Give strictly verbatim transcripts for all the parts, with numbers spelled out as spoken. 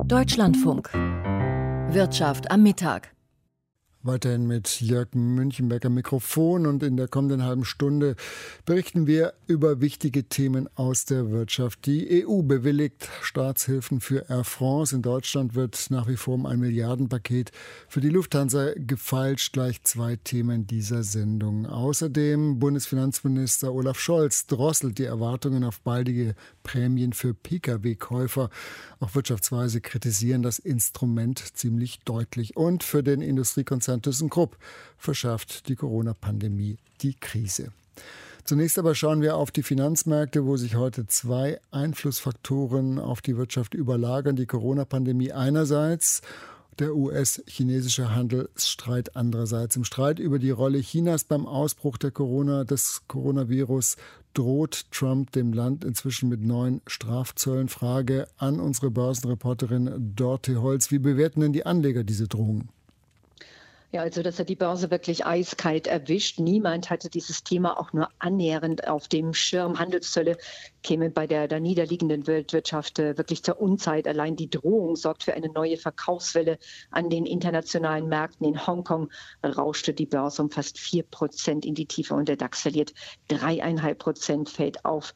Deutschlandfunk. Wirtschaft am Mittag. Weiterhin mit Jörg Münchenbecker Mikrofon, und in der kommenden halben Stunde berichten wir über wichtige Themen aus der Wirtschaft. Die E U bewilligt Staatshilfen für Air France. In Deutschland wird nach wie vor um ein Milliardenpaket für die Lufthansa gefeilscht. Gleich zwei Themen dieser Sendung. Außerdem Bundesfinanzminister Olaf Scholz drosselt die Erwartungen auf baldige Prämien für Pkw-Käufer. Auch Wirtschaftsweise kritisieren das Instrument ziemlich deutlich. Und für den Industriekonzern ThyssenKrupp verschärft die Corona-Pandemie die Krise. Zunächst aber schauen wir auf die Finanzmärkte, wo sich heute zwei Einflussfaktoren auf die Wirtschaft überlagern. Die Corona-Pandemie einerseits, der U S-chinesische Handelsstreit andererseits. Im Streit über die Rolle Chinas beim Ausbruch der Corona, des Coronavirus droht Trump dem Land inzwischen mit neuen Strafzöllen. Frage an unsere Börsenreporterin Dorte Holz. Wie bewerten denn die Anleger diese Drohungen? Ja, also dass er die Börse wirklich eiskalt erwischt. Niemand hatte dieses Thema auch nur annähernd auf dem Schirm. Handelszölle käme bei der da niederliegenden Weltwirtschaft wirklich zur Unzeit. Allein die Drohung sorgt für eine neue Verkaufswelle an den internationalen Märkten. In Hongkong rauschte die Börse um fast vier Prozent in die Tiefe und der DAX verliert dreieinhalb Prozent, fällt auf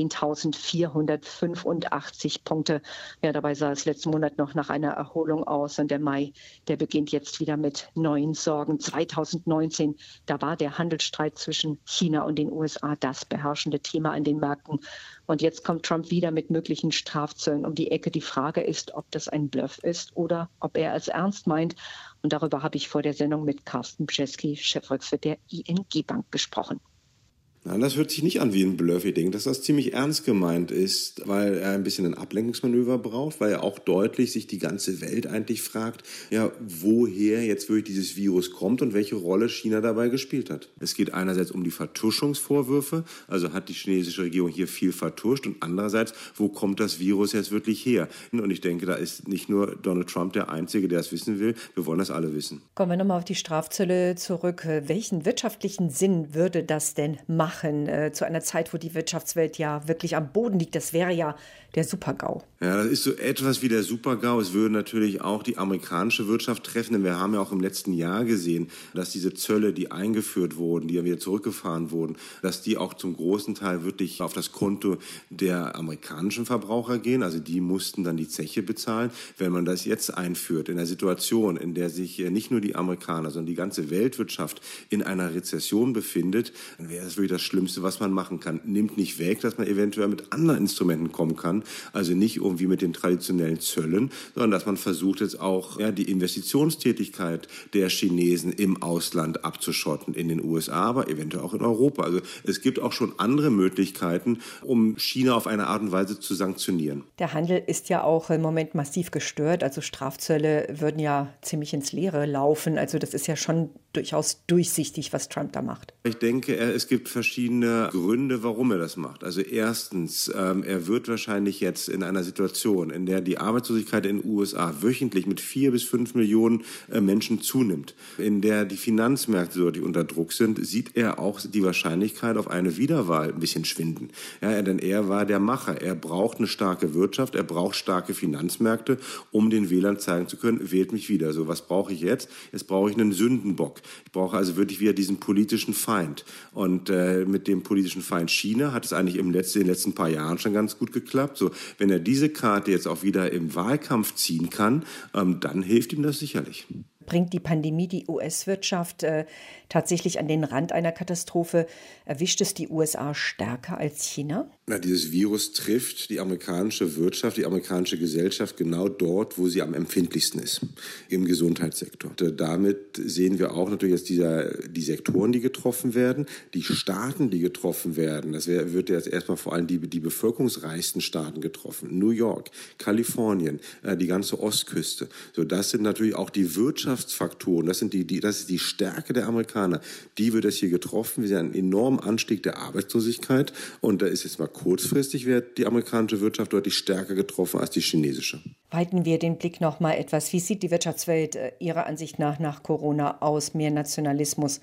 zehntausendvierhundertfünfundachtzig Punkte. Ja, dabei sah es letzten Monat noch nach einer Erholung aus, und der Mai, der beginnt jetzt wieder mit neuen Sorgen. zweitausendneunzehn, da war der Handelsstreit zwischen China und den U S A das beherrschende Thema an den Märkten. Und jetzt kommt Trump wieder mit möglichen Strafzöllen um die Ecke. Die Frage ist, ob das ein Bluff ist oder ob er es ernst meint. Und darüber habe ich vor der Sendung mit Carsten Bjeski, Chefvolkswirt der I N G-Bank, gesprochen. Nein, das hört sich nicht an wie ein Bluff. Ich denke, dass das ziemlich ernst gemeint ist, weil er ein bisschen ein Ablenkungsmanöver braucht, weil er auch deutlich sich die ganze Welt eigentlich fragt, ja, woher jetzt wirklich dieses Virus kommt und welche Rolle China dabei gespielt hat. Es geht einerseits um die Vertuschungsvorwürfe, also hat die chinesische Regierung hier viel vertuscht, und andererseits, wo kommt das Virus jetzt wirklich her? Und ich denke, da ist nicht nur Donald Trump der Einzige, der es wissen will, wir wollen das alle wissen. Kommen wir nochmal auf die Strafzölle zurück. Welchen wirtschaftlichen Sinn würde das denn machen? Äh, zu einer Zeit, wo die Wirtschaftswelt ja wirklich am Boden liegt. Das wäre ja der Super-GAU. Ja, das ist so etwas wie der Super-GAU. Es würde natürlich auch die amerikanische Wirtschaft treffen, denn wir haben ja auch im letzten Jahr gesehen, dass diese Zölle, die eingeführt wurden, die ja wieder zurückgefahren wurden, dass die auch zum großen Teil wirklich auf das Konto der amerikanischen Verbraucher gehen. Also die mussten dann die Zeche bezahlen. Wenn man das jetzt einführt, in einer Situation, in der sich nicht nur die Amerikaner, sondern die ganze Weltwirtschaft in einer Rezession befindet, dann wäre das wirklich das Schlimmste, was man machen kann. Nimmt nicht weg, dass man eventuell mit anderen Instrumenten kommen kann, also nicht irgendwie mit den traditionellen Zöllen, sondern dass man versucht jetzt auch ja, die Investitionstätigkeit der Chinesen im Ausland abzuschotten, in den U S A, aber eventuell auch in Europa. Also es gibt auch schon andere Möglichkeiten, um China auf eine Art und Weise zu sanktionieren. Der Handel ist ja auch im Moment massiv gestört, also Strafzölle würden ja ziemlich ins Leere laufen, also das ist ja schon durchaus durchsichtig, was Trump da macht. Ich denke, es gibt verschiedene Gründe, warum er das macht. Also erstens, ähm, er wird wahrscheinlich jetzt in einer Situation, in der die Arbeitslosigkeit in den U S A wöchentlich mit vier bis fünf Millionen äh, Menschen zunimmt, in der die Finanzmärkte deutlich unter Druck sind, sieht er auch die Wahrscheinlichkeit auf eine Wiederwahl ein bisschen schwinden. Ja, denn er war der Macher. Er braucht eine starke Wirtschaft, er braucht starke Finanzmärkte, um den Wählern zeigen zu können, wählt mich wieder. So, was brauche ich jetzt? Jetzt brauche ich einen Sündenbock. Ich brauche also wirklich wieder diesen politischen Feind. Und äh, mit dem politischen Feind China hat es eigentlich im letzten, in den letzten paar Jahren schon ganz gut geklappt. So, wenn er diese Karte jetzt auch wieder im Wahlkampf ziehen kann, ähm, dann hilft ihm das sicherlich. Bringt die Pandemie die U S-Wirtschaft äh, tatsächlich an den Rand einer Katastrophe? Erwischt es die U S A stärker als China? Na, dieses Virus trifft die amerikanische Wirtschaft, die amerikanische Gesellschaft genau dort, wo sie am empfindlichsten ist, im Gesundheitssektor. Und damit sehen wir auch natürlich jetzt dieser, die Sektoren, die getroffen werden, die Staaten, die getroffen werden. Das wär, wird jetzt erstmal vor allem die, die bevölkerungsreichsten Staaten getroffen. New York, Kalifornien, äh, die ganze Ostküste. So, das sind natürlich auch die Wirtschaftsfaktoren, das sind die, die, das ist die Stärke der Amerikaner. Die wird jetzt hier getroffen. Wir sehen einen enormen Anstieg der Arbeitslosigkeit, und da ist jetzt mal kurzfristig wird die amerikanische Wirtschaft deutlich stärker getroffen als die chinesische. Weiten wir den Blick noch mal etwas. Wie sieht die Wirtschaftswelt Ihrer Ansicht nach nach Corona aus? Mehr Nationalismus,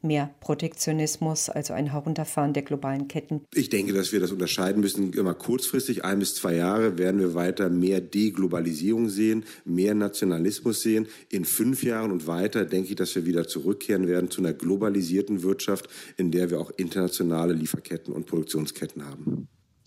mehr Protektionismus, also ein Herunterfahren der globalen Ketten? Ich denke, dass wir das unterscheiden müssen. Immer kurzfristig, ein bis zwei Jahre, werden wir weiter mehr Deglobalisierung sehen, mehr Nationalismus sehen. In fünf Jahren und weiter denke ich, dass wir wieder zurückkehren werden zu einer globalisierten Wirtschaft, in der wir auch internationale Lieferketten und Produktionsketten haben.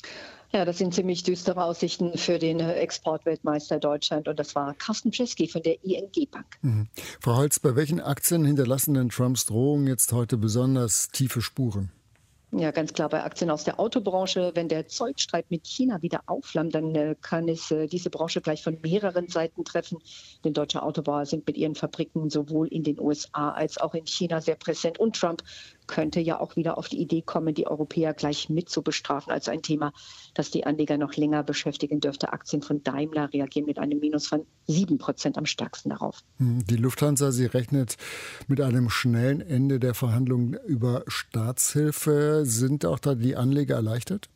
Ja, das sind ziemlich düstere Aussichten für den Exportweltmeister Deutschland. Und das war Carsten Czeski von der I N G Bank. Mhm. Frau Holz, bei welchen Aktien hinterlassen denn Trumps Drohungen jetzt heute besonders tiefe Spuren? Ja, ganz klar bei Aktien aus der Autobranche. Wenn der Zollstreit mit China wieder aufflammt, dann äh, kann es äh, diese Branche gleich von mehreren Seiten treffen. Denn deutsche Autobauer sind mit ihren Fabriken sowohl in den U S A als auch in China sehr präsent. Und Trump könnte ja auch wieder auf die Idee kommen, die Europäer gleich mit zu bestrafen. Also ein Thema, das die Anleger noch länger beschäftigen dürfte. Aktien von Daimler reagieren mit einem Minus von sieben Prozent am stärksten darauf. Die Lufthansa, sie rechnet mit einem schnellen Ende der Verhandlungen über Staatshilfe. Sind auch da die Anleger erleichtert?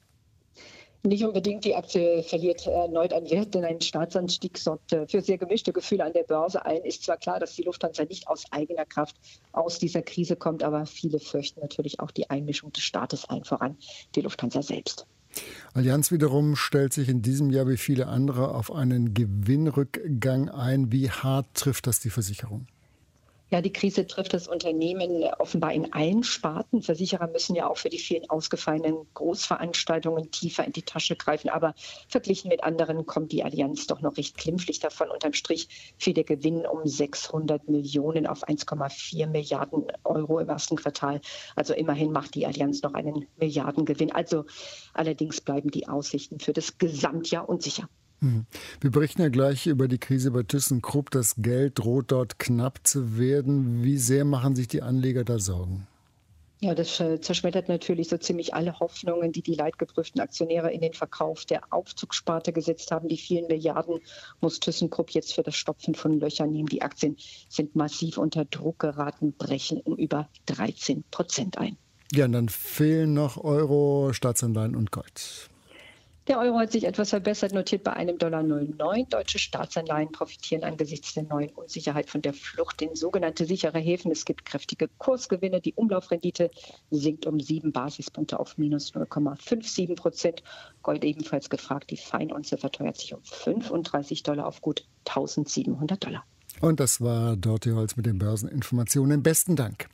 Nicht unbedingt. Die Aktie verliert erneut an Wert, denn ein Staatsanstieg sorgt für sehr gemischte Gefühle an der Börse. Allen ist zwar klar, dass die Lufthansa nicht aus eigener Kraft aus dieser Krise kommt, aber viele fürchten natürlich auch die Einmischung des Staates, allen voran die Lufthansa selbst. Allianz wiederum stellt sich in diesem Jahr wie viele andere auf einen Gewinnrückgang ein. Wie hart trifft das die Versicherung? Ja, die Krise trifft das Unternehmen offenbar in allen Sparten. Versicherer müssen ja auch für die vielen ausgefallenen Großveranstaltungen tiefer in die Tasche greifen. Aber verglichen mit anderen kommt die Allianz doch noch recht glimpflich davon. Unterm Strich fiel der Gewinn um sechshundert Millionen auf eins Komma vier Milliarden Euro im ersten Quartal. Also immerhin macht die Allianz noch einen Milliardengewinn. Also allerdings bleiben die Aussichten für das Gesamtjahr unsicher. Wir berichten ja gleich über die Krise bei ThyssenKrupp. Das Geld droht dort knapp zu werden. Wie sehr machen sich die Anleger da Sorgen? Ja, das äh, zerschmettert natürlich so ziemlich alle Hoffnungen, die die leidgeprüften Aktionäre in den Verkauf der Aufzugssparte gesetzt haben. Die vielen Milliarden muss ThyssenKrupp jetzt für das Stopfen von Löchern nehmen. Die Aktien sind massiv unter Druck geraten, brechen um über dreizehn Prozent ein. Ja, und dann fehlen noch Euro, Staatsanleihen und Gold. Der Euro hat sich etwas verbessert, notiert bei einem Dollar null Komma neun. Deutsche Staatsanleihen profitieren angesichts der neuen Unsicherheit von der Flucht in sogenannte sichere Häfen. Es gibt kräftige Kursgewinne. Die Umlaufrendite sinkt um sieben Basispunkte auf minus null Komma siebenundfünfzig Prozent. Gold ebenfalls gefragt. Die Feinunze verteuert sich um fünfunddreißig Dollar auf gut eintausendsiebenhundert Dollar. Und das war Dorothee Holz mit den Börseninformationen. Besten Dank.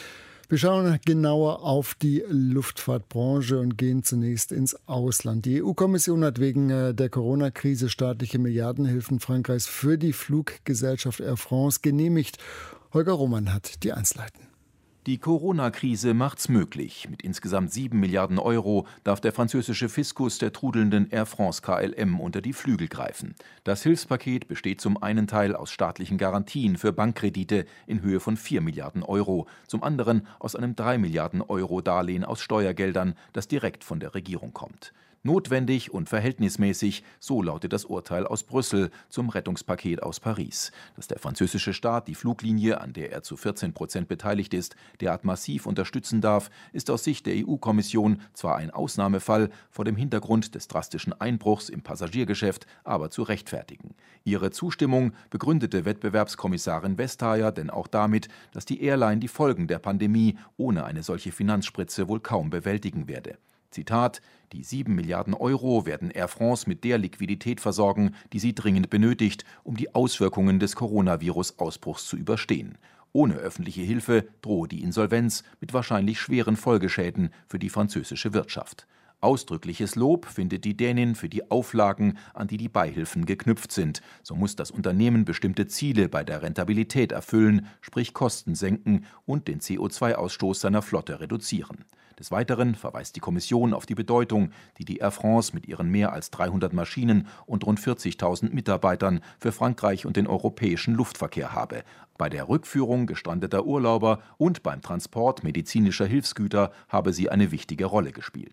Wir schauen genauer auf die Luftfahrtbranche und gehen zunächst ins Ausland. Die E U-Kommission hat wegen der Corona-Krise staatliche Milliardenhilfen Frankreichs für die Fluggesellschaft Air France genehmigt. Holger Roman hat die Einzelheiten. Die Corona-Krise macht's möglich. Mit insgesamt sieben Milliarden Euro darf der französische Fiskus der trudelnden Air France K L M unter die Flügel greifen. Das Hilfspaket besteht zum einen Teil aus staatlichen Garantien für Bankkredite in Höhe von vier Milliarden Euro, zum anderen aus einem drei Milliarden Euro Darlehen aus Steuergeldern, das direkt von der Regierung kommt. Notwendig und verhältnismäßig, so lautet das Urteil aus Brüssel zum Rettungspaket aus Paris. Dass der französische Staat die Fluglinie, an der er zu vierzehn Prozent beteiligt ist, derart massiv unterstützen darf, ist aus Sicht der E U-Kommission zwar ein Ausnahmefall, vor dem Hintergrund des drastischen Einbruchs im Passagiergeschäft aber zu rechtfertigen. Ihre Zustimmung begründete Wettbewerbskommissarin Vestager denn auch damit, dass die Airline die Folgen der Pandemie ohne eine solche Finanzspritze wohl kaum bewältigen werde. Zitat: Die sieben Milliarden Euro werden Air France mit der Liquidität versorgen, die sie dringend benötigt, um die Auswirkungen des Coronavirus-Ausbruchs zu überstehen. Ohne öffentliche Hilfe drohe die Insolvenz mit wahrscheinlich schweren Folgeschäden für die französische Wirtschaft. Ausdrückliches Lob findet die Dänin für die Auflagen, an die die Beihilfen geknüpft sind. So muss das Unternehmen bestimmte Ziele bei der Rentabilität erfüllen, sprich Kosten senken und den C O zwei Ausstoß seiner Flotte reduzieren. Des Weiteren verweist die Kommission auf die Bedeutung, die die Air France mit ihren mehr als dreihundert Maschinen und rund vierzigtausend Mitarbeitern für Frankreich und den europäischen Luftverkehr habe. Bei der Rückführung gestrandeter Urlauber und beim Transport medizinischer Hilfsgüter habe sie eine wichtige Rolle gespielt.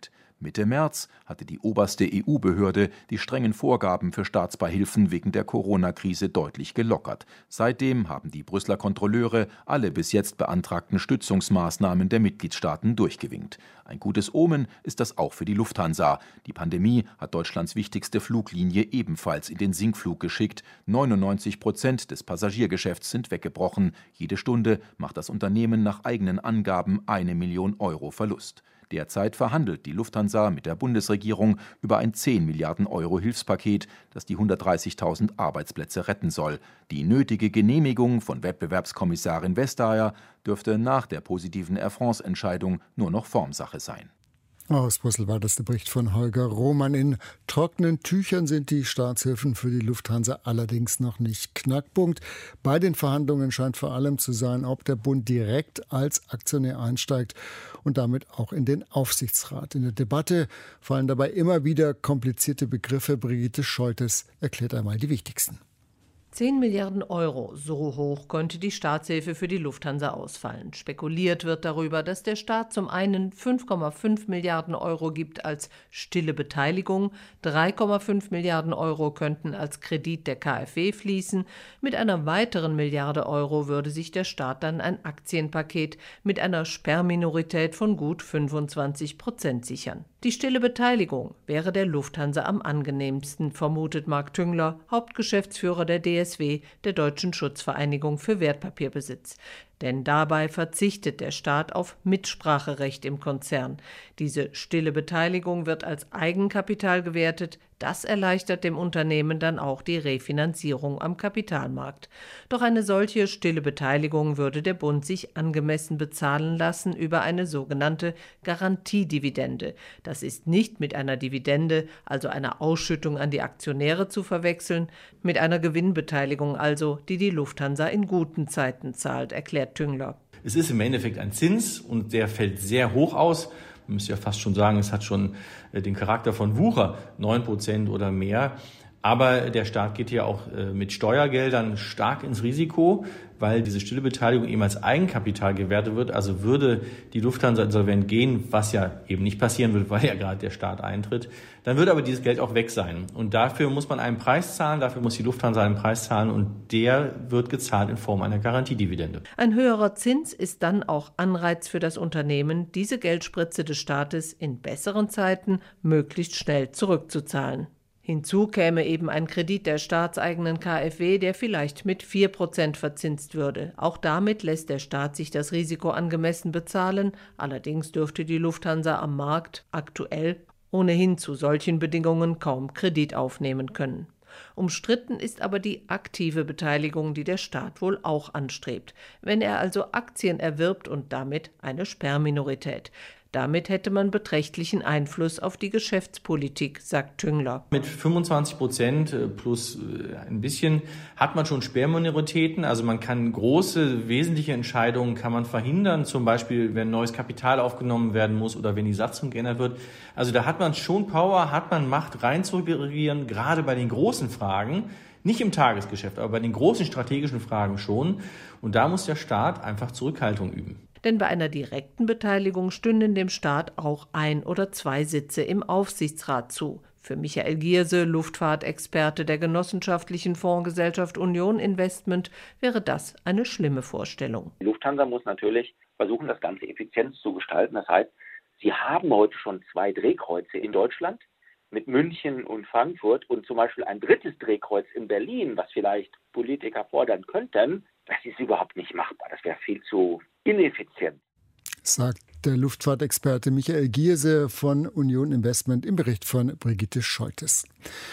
Mitte März hatte die oberste E U-Behörde die strengen Vorgaben für Staatsbeihilfen wegen der Corona-Krise deutlich gelockert. Seitdem haben die Brüsseler Kontrolleure alle bis jetzt beantragten Stützungsmaßnahmen der Mitgliedstaaten durchgewinkt. Ein gutes Omen ist das auch für die Lufthansa. Die Pandemie hat Deutschlands wichtigste Fluglinie ebenfalls in den Sinkflug geschickt. neunundneunzig Prozent des Passagiergeschäfts sind weggebrochen. Jede Stunde macht das Unternehmen nach eigenen Angaben eine Million Euro Verlust. Derzeit verhandelt die Lufthansa mit der Bundesregierung über ein zehn Milliarden Euro Hilfspaket, das die hundertdreißigtausend Arbeitsplätze retten soll. Die nötige Genehmigung von Wettbewerbskommissarin Vestager dürfte nach der positiven Air France-Entscheidung nur noch Formsache sein. Aus Brüssel war das der Bericht von Holger Roman. In trockenen Tüchern sind die Staatshilfen für die Lufthansa allerdings noch nicht. Knackpunkt bei den Verhandlungen scheint vor allem zu sein, ob der Bund direkt als Aktionär einsteigt und damit auch in den Aufsichtsrat. In der Debatte fallen dabei immer wieder komplizierte Begriffe. Brigitte Scholtes erklärt einmal die wichtigsten. zehn Milliarden Euro, so hoch könnte die Staatshilfe für die Lufthansa ausfallen. Spekuliert wird darüber, dass der Staat zum einen fünf Komma fünf Milliarden Euro gibt als stille Beteiligung, drei Komma fünf Milliarden Euro könnten als Kredit der K f W fließen. Mit einer weiteren Milliarde Euro würde sich der Staat dann ein Aktienpaket mit einer Sperrminorität von gut fünfundzwanzig Prozent sichern. Die stille Beteiligung wäre der Lufthansa am angenehmsten, vermutet Marc Tüngler, Hauptgeschäftsführer der D S W, der Deutschen Schutzvereinigung für Wertpapierbesitz. Denn dabei verzichtet der Staat auf Mitspracherecht im Konzern. Diese stille Beteiligung wird als Eigenkapital gewertet. Das erleichtert dem Unternehmen dann auch die Refinanzierung am Kapitalmarkt. Doch eine solche stille Beteiligung würde der Bund sich angemessen bezahlen lassen über eine sogenannte Garantiedividende. Das ist nicht mit einer Dividende, also einer Ausschüttung an die Aktionäre zu verwechseln, mit einer Gewinnbeteiligung also, die die Lufthansa in guten Zeiten zahlt, erklärt Tüngler. Es ist im Endeffekt ein Zins und der fällt sehr hoch aus. Man müsste ja fast schon sagen, es hat schon den Charakter von Wucher, neun Prozent oder mehr. Aber der Staat geht hier auch mit Steuergeldern stark ins Risiko, weil diese stille Beteiligung eben als Eigenkapital gewertet wird. Also würde die Lufthansa insolvent gehen, was ja eben nicht passieren wird, weil ja gerade der Staat eintritt, dann würde aber dieses Geld auch weg sein. Und dafür muss man einen Preis zahlen, dafür muss die Lufthansa einen Preis zahlen und der wird gezahlt in Form einer Garantiedividende. Ein höherer Zins ist dann auch Anreiz für das Unternehmen, diese Geldspritze des Staates in besseren Zeiten möglichst schnell zurückzuzahlen. Hinzu käme eben ein Kredit der staatseigenen K f W, der vielleicht mit vier Prozent verzinst würde. Auch damit lässt der Staat sich das Risiko angemessen bezahlen. Allerdings dürfte die Lufthansa am Markt aktuell ohnehin zu solchen Bedingungen kaum Kredit aufnehmen können. Umstritten ist aber die aktive Beteiligung, die der Staat wohl auch anstrebt. Wenn er also Aktien erwirbt und damit eine Sperrminorität. Damit hätte man beträchtlichen Einfluss auf die Geschäftspolitik, sagt Tüngler. Mit fünfundzwanzig Prozent plus ein bisschen hat man schon Sperrminoritäten. Also man kann große, wesentliche Entscheidungen kann man verhindern. Zum Beispiel, wenn neues Kapital aufgenommen werden muss oder wenn die Satzung geändert wird. Also da hat man schon Power, hat man Macht rein zu regieren, gerade bei den großen Fragen. Nicht im Tagesgeschäft, aber bei den großen strategischen Fragen schon. Und da muss der Staat einfach Zurückhaltung üben. Denn bei einer direkten Beteiligung stünden dem Staat auch ein oder zwei Sitze im Aufsichtsrat zu. Für Michael Gierse, Luftfahrtexperte der genossenschaftlichen Fondsgesellschaft Union Investment, wäre das eine schlimme Vorstellung. Die Lufthansa muss natürlich versuchen, das Ganze effizient zu gestalten. Das heißt, sie haben heute schon zwei Drehkreuze in Deutschland mit München und Frankfurt und zum Beispiel ein drittes Drehkreuz in Berlin, was vielleicht Politiker fordern könnten. Das ist überhaupt nicht machbar. Das wäre viel zu ineffizient. Sagt der Luftfahrtexperte Michael Gierse von Union Investment im Bericht von Brigitte Scholtes.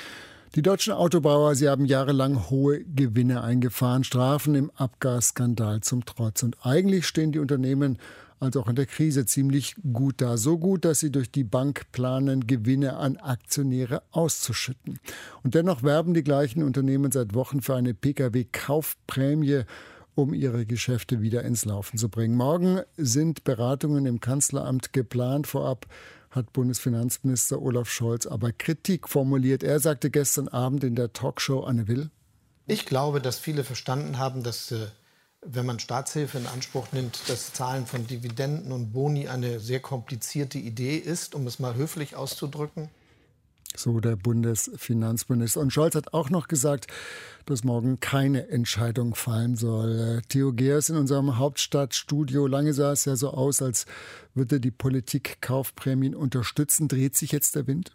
Die deutschen Autobauer, sie haben jahrelang hohe Gewinne eingefahren, Strafen im Abgasskandal zum Trotz. Und eigentlich stehen die Unternehmen also auch in der Krise ziemlich gut da. So gut, dass sie durch die Bank planen, Gewinne an Aktionäre auszuschütten. Und dennoch werben die gleichen Unternehmen seit Wochen für eine Pkw-Kaufprämie, um ihre Geschäfte wieder ins Laufen zu bringen. Morgen sind Beratungen im Kanzleramt geplant. Vorab hat Bundesfinanzminister Olaf Scholz aber Kritik formuliert. Er sagte gestern Abend in der Talkshow Anne Will: Ich glaube, dass viele verstanden haben, dass äh, wenn man Staatshilfe in Anspruch nimmt, das Zahlen von Dividenden und Boni eine sehr komplizierte Idee ist, um es mal höflich auszudrücken. So der Bundesfinanzminister. Und Scholz hat auch noch gesagt, dass morgen keine Entscheidung fallen soll. Theo Geers in unserem Hauptstadtstudio. Lange sah es ja so aus, als würde die Politik Kaufprämien unterstützen. Dreht sich jetzt der Wind?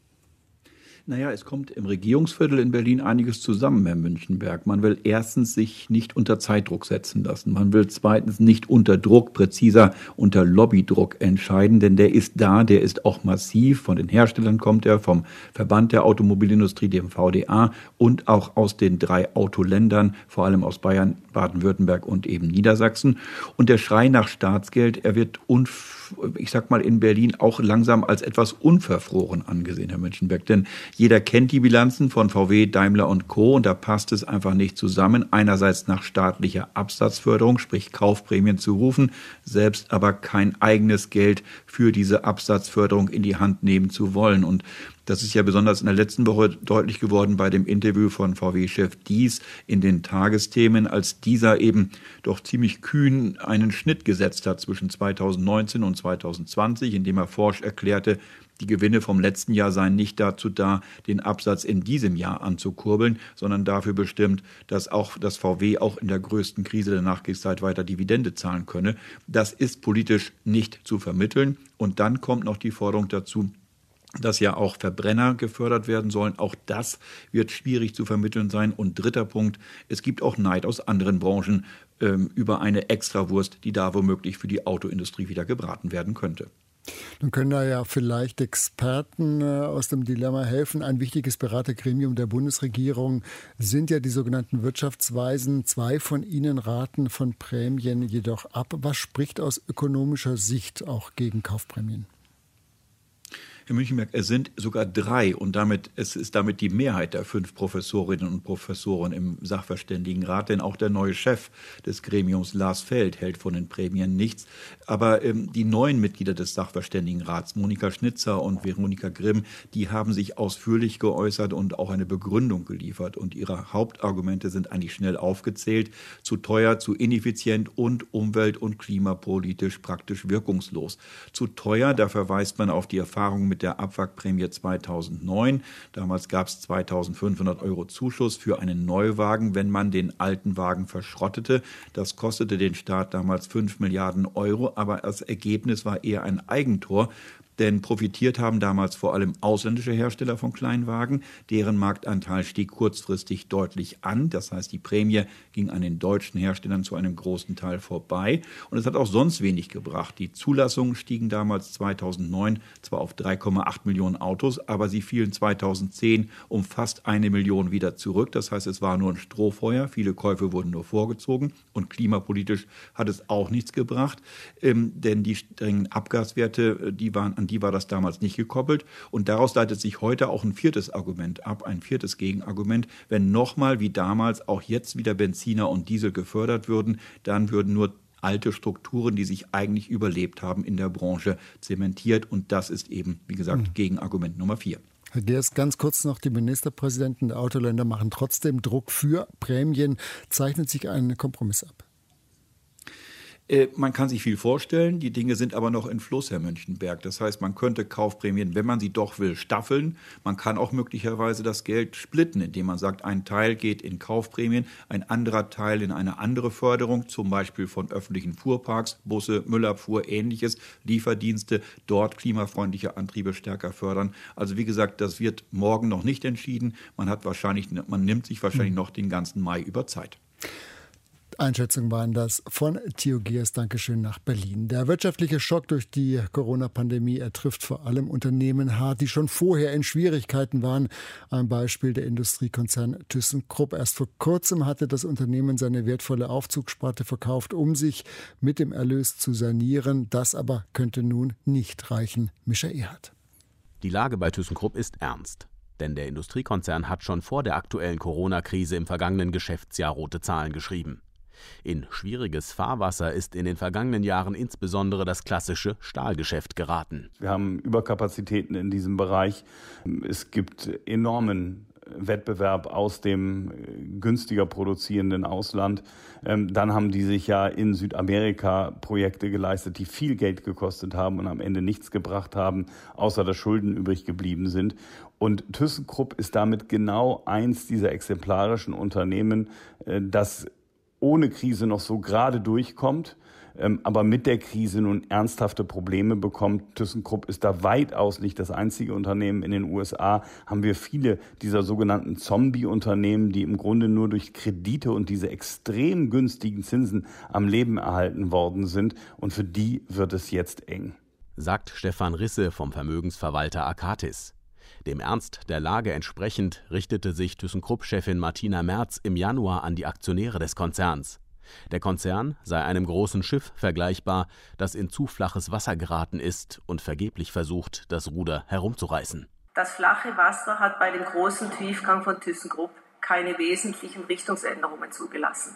Naja, es kommt im Regierungsviertel in Berlin einiges zusammen, Herr Münchenberg. Man will erstens sich nicht unter Zeitdruck setzen lassen. Man will zweitens nicht unter Druck, präziser unter Lobbydruck entscheiden, denn der ist da, der ist auch massiv. Von den Herstellern kommt er, vom Verband der Automobilindustrie, dem V D A und auch aus den drei Autoländern, vor allem aus Bayern, Baden-Württemberg und eben Niedersachsen. Und der Schrei nach Staatsgeld, er wird unf ich sag mal in Berlin auch langsam als etwas unverfroren angesehen, Herr Münchenberg. Denn jeder kennt die Bilanzen von V W, Daimler und Co. Und da passt es einfach nicht zusammen. Einerseits nach staatlicher Absatzförderung, sprich Kaufprämien zu rufen, selbst aber kein eigenes Geld für diese Absatzförderung in die Hand nehmen zu wollen. Und das ist ja besonders in der letzten Woche deutlich geworden bei dem Interview von V W-Chef Diess in den Tagesthemen, als dieser eben doch ziemlich kühn einen Schnitt gesetzt hat zwischen zweitausendneunzehn und zweitausendzwanzig, indem er forsch erklärte, die Gewinne vom letzten Jahr seien nicht dazu da, den Absatz in diesem Jahr anzukurbeln, sondern dafür bestimmt, dass auch das V W auch in der größten Krise der Nachkriegszeit weiter Dividende zahlen könne. Das ist politisch nicht zu vermitteln. Und dann kommt noch die Forderung dazu, dass ja auch Verbrenner gefördert werden sollen. Auch das wird schwierig zu vermitteln sein. Und dritter Punkt, es gibt auch Neid aus anderen Branchen ähm, über eine Extrawurst, die da womöglich für die Autoindustrie wieder gebraten werden könnte. Nun können da ja vielleicht Experten äh, aus dem Dilemma helfen. Ein wichtiges Beratergremium der Bundesregierung sind ja die sogenannten Wirtschaftsweisen. Zwei von ihnen raten von Prämien jedoch ab. Was spricht aus ökonomischer Sicht auch gegen Kaufprämien? Herr Münchenberg, es sind sogar drei und damit es ist damit die Mehrheit der fünf Professorinnen und Professoren im Sachverständigenrat, denn auch der neue Chef des Gremiums, Lars Feld, hält von den Prämien nichts. Aber ähm, die neuen Mitglieder des Sachverständigenrats, Monika Schnitzer und Veronika Grimm, die haben sich ausführlich geäußert und auch eine Begründung geliefert. Und ihre Hauptargumente sind eigentlich schnell aufgezählt: zu teuer, zu ineffizient und umwelt- und klimapolitisch praktisch wirkungslos. Zu teuer, da verweist man auf die Erfahrung mit der Abwrackprämie zweitausendneun. Damals gab es zweitausendfünfhundert Euro Zuschuss für einen Neuwagen, wenn man den alten Wagen verschrottete. Das kostete den Staat damals fünf Milliarden Euro, aber das Ergebnis war eher ein Eigentor. Denn profitiert haben damals vor allem ausländische Hersteller von Kleinwagen. Deren Marktanteil stieg kurzfristig deutlich an. Das heißt, die Prämie ging an den deutschen Herstellern zu einem großen Teil vorbei. Und es hat auch sonst wenig gebracht. Die Zulassungen stiegen damals zweitausendneun zwar auf drei Komma acht Millionen Autos, aber sie fielen zweitausendzehn um fast eine Million wieder zurück. Das heißt, es war nur ein Strohfeuer. Viele Käufe wurden nur vorgezogen. Und klimapolitisch hat es auch nichts gebracht. Ähm, denn die strengen Abgaswerte, die waren an die war das damals nicht gekoppelt. Und daraus leitet sich heute auch ein viertes Argument ab, ein viertes Gegenargument. Wenn nochmal wie damals auch jetzt wieder Benziner und Diesel gefördert würden, dann würden nur alte Strukturen, die sich eigentlich überlebt haben, in der Branche zementiert. Und das ist eben, wie gesagt, mhm. Gegenargument Nummer vier. Herr Geers, ganz kurz noch, die Ministerpräsidenten der Autoländer machen trotzdem Druck für Prämien. Zeichnet sich ein Kompromiss ab? Man kann sich viel vorstellen, die Dinge sind aber noch in Fluss, Herr Münchenberg. Das heißt, man könnte Kaufprämien, wenn man sie doch will, staffeln. Man kann auch möglicherweise das Geld splitten, indem man sagt, ein Teil geht in Kaufprämien, ein anderer Teil in eine andere Förderung, zum Beispiel von öffentlichen Fuhrparks, Busse, Müllabfuhr, ähnliches, Lieferdienste, dort klimafreundliche Antriebe stärker fördern. Also wie gesagt, das wird morgen noch nicht entschieden. Man hat wahrscheinlich, man nimmt sich wahrscheinlich noch den ganzen Mai über Zeit. Einschätzungen waren das von Theo Geers. Dankeschön nach Berlin. Der wirtschaftliche Schock durch die Corona-Pandemie, er trifft vor allem Unternehmen hart, die schon vorher in Schwierigkeiten waren. Ein Beispiel der Industriekonzern ThyssenKrupp. Erst vor kurzem hatte das Unternehmen seine wertvolle Aufzugssparte verkauft, um sich mit dem Erlös zu sanieren. Das aber könnte nun nicht reichen. Mischa Ehrhardt. Die Lage bei ThyssenKrupp ist ernst. Denn der Industriekonzern hat schon vor der aktuellen Corona-Krise im vergangenen Geschäftsjahr rote Zahlen geschrieben. In schwieriges Fahrwasser ist in den vergangenen Jahren insbesondere das klassische Stahlgeschäft geraten. Wir haben Überkapazitäten in diesem Bereich. Es gibt enormen Wettbewerb aus dem günstiger produzierenden Ausland. Dann haben die sich ja in Südamerika Projekte geleistet, die viel Geld gekostet haben und am Ende nichts gebracht haben, außer dass Schulden übrig geblieben sind. Und ThyssenKrupp ist damit genau eins dieser exemplarischen Unternehmen, das ohne Krise noch so gerade durchkommt, aber mit der Krise nun ernsthafte Probleme bekommt. ThyssenKrupp ist da weitaus nicht das einzige Unternehmen. In den U S A haben wir viele dieser sogenannten Zombie-Unternehmen, die im Grunde nur durch Kredite und diese extrem günstigen Zinsen am Leben erhalten worden sind. Und für die wird es jetzt eng. Sagt Stefan Risse vom Vermögensverwalter Akatis. Dem Ernst der Lage entsprechend richtete sich ThyssenKrupp-Chefin Martina Merz im Januar an die Aktionäre des Konzerns. Der Konzern sei einem großen Schiff vergleichbar, das in zu flaches Wasser geraten ist und vergeblich versucht, das Ruder herumzureißen. Das flache Wasser hat bei dem großen Tiefgang von ThyssenKrupp keine wesentlichen Richtungsänderungen zugelassen.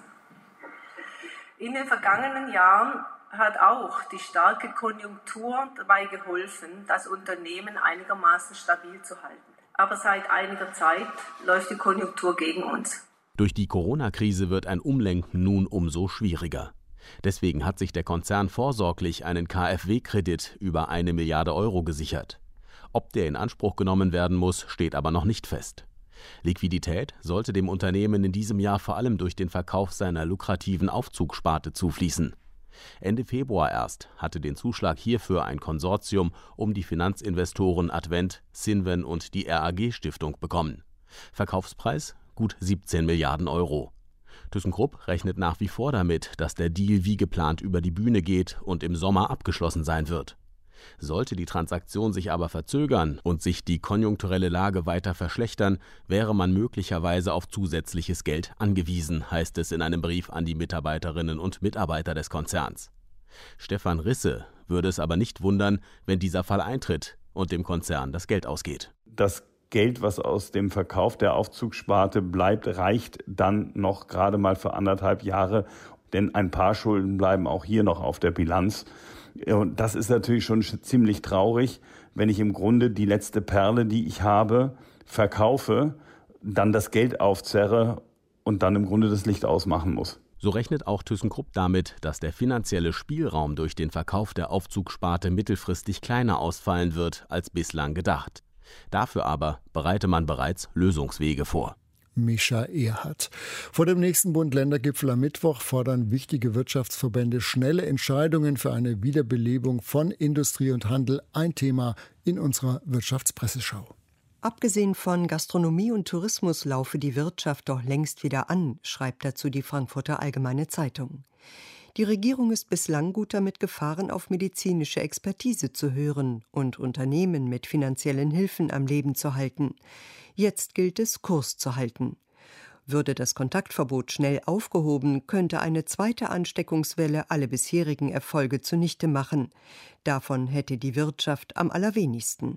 In den vergangenen Jahren hat auch die starke Konjunktur dabei geholfen, das Unternehmen einigermaßen stabil zu halten. Aber seit einiger Zeit läuft die Konjunktur gegen uns. Durch die Corona-Krise wird ein Umlenken nun umso schwieriger. Deswegen hat sich der Konzern vorsorglich einen K f W-Kredit über eine Milliarde Euro gesichert. Ob der in Anspruch genommen werden muss, steht aber noch nicht fest. Liquidität sollte dem Unternehmen in diesem Jahr vor allem durch den Verkauf seiner lukrativen Aufzugsparte zufließen. Ende Februar erst hatte den Zuschlag hierfür ein Konsortium um die Finanzinvestoren Advent, Cinven und die R A G-Stiftung bekommen. Verkaufspreis gut siebzehn Milliarden Euro. ThyssenKrupp rechnet nach wie vor damit, dass der Deal wie geplant über die Bühne geht und im Sommer abgeschlossen sein wird. Sollte die Transaktion sich aber verzögern und sich die konjunkturelle Lage weiter verschlechtern, wäre man möglicherweise auf zusätzliches Geld angewiesen, heißt es in einem Brief an die Mitarbeiterinnen und Mitarbeiter des Konzerns. Stefan Risse würde es aber nicht wundern, wenn dieser Fall eintritt und dem Konzern das Geld ausgeht. Das Geld, was aus dem Verkauf der Aufzugssparte bleibt, reicht dann noch gerade mal für anderthalb Jahre, denn ein paar Schulden bleiben auch hier noch auf der Bilanz. Und das ist natürlich schon ziemlich traurig, wenn ich im Grunde die letzte Perle, die ich habe, verkaufe, dann das Geld aufzerre und dann im Grunde das Licht ausmachen muss. So rechnet auch ThyssenKrupp damit, dass der finanzielle Spielraum durch den Verkauf der Aufzugsparte mittelfristig kleiner ausfallen wird als bislang gedacht. Dafür aber bereite man bereits Lösungswege vor. Mischa Erhardt. Vor dem nächsten Bund-Länder-Gipfel am Mittwoch fordern wichtige Wirtschaftsverbände schnelle Entscheidungen für eine Wiederbelebung von Industrie und Handel. Ein Thema in unserer Wirtschaftspresseschau. Abgesehen von Gastronomie und Tourismus laufe die Wirtschaft doch längst wieder an, schreibt dazu die Frankfurter Allgemeine Zeitung. Die Regierung ist bislang gut damit gefahren, auf medizinische Expertise zu hören und Unternehmen mit finanziellen Hilfen am Leben zu halten. Jetzt gilt es, Kurs zu halten. Würde das Kontaktverbot schnell aufgehoben, könnte eine zweite Ansteckungswelle alle bisherigen Erfolge zunichte machen. Davon hätte die Wirtschaft am allerwenigsten.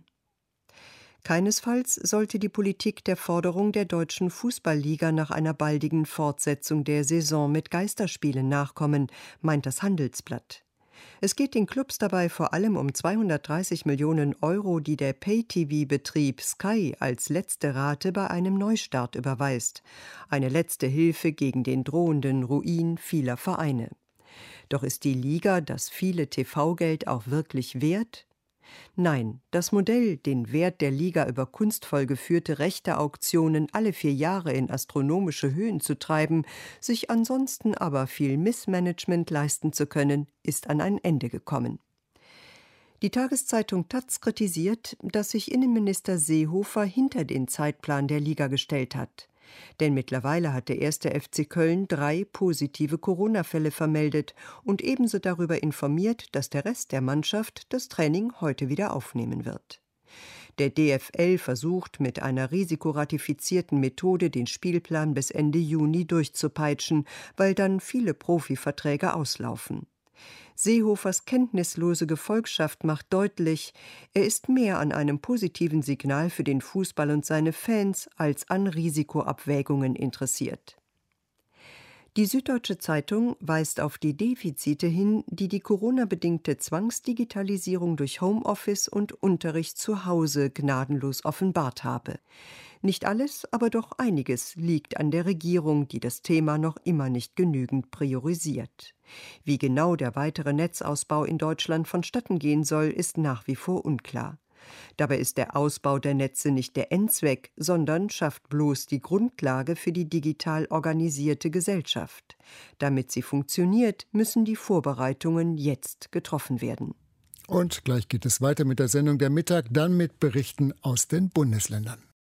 Keinesfalls sollte die Politik der Forderung der Deutschen Fußballliga nach einer baldigen Fortsetzung der Saison mit Geisterspielen nachkommen, meint das Handelsblatt. Es geht den Clubs dabei vor allem um zweihundertdreißig Millionen Euro, die der Pay-T V-Betrieb Sky als letzte Rate bei einem Neustart überweist. Eine letzte Hilfe gegen den drohenden Ruin vieler Vereine. Doch ist die Liga das viele T V-Geld auch wirklich wert? Nein, das Modell, den Wert der Liga über kunstvoll geführte Rechteauktionen alle vier Jahre in astronomische Höhen zu treiben, sich ansonsten aber viel Missmanagement leisten zu können, ist an ein Ende gekommen. Die Tageszeitung Taz kritisiert, dass sich Innenminister Seehofer hinter den Zeitplan der Liga gestellt hat. Denn mittlerweile hat der erste F C Köln drei positive Corona-Fälle vermeldet und ebenso darüber informiert, dass der Rest der Mannschaft das Training heute wieder aufnehmen wird. Der D F L versucht mit einer risikoratifizierten Methode den Spielplan bis Ende Juni durchzupeitschen, weil dann viele Profiverträge auslaufen. Seehofers kenntnislose Gefolgschaft macht deutlich, er ist mehr an einem positiven Signal für den Fußball und seine Fans als an Risikoabwägungen interessiert. Die Süddeutsche Zeitung weist auf die Defizite hin, die die Corona-bedingte Zwangsdigitalisierung durch Homeoffice und Unterricht zu Hause gnadenlos offenbart habe. Nicht alles, aber doch einiges liegt an der Regierung, die das Thema noch immer nicht genügend priorisiert. Wie genau der weitere Netzausbau in Deutschland vonstatten gehen soll, ist nach wie vor unklar. Dabei ist der Ausbau der Netze nicht der Endzweck, sondern schafft bloß die Grundlage für die digital organisierte Gesellschaft. Damit sie funktioniert, müssen die Vorbereitungen jetzt getroffen werden. Und gleich geht es weiter mit der Sendung Der Mittag, dann mit Berichten aus den Bundesländern.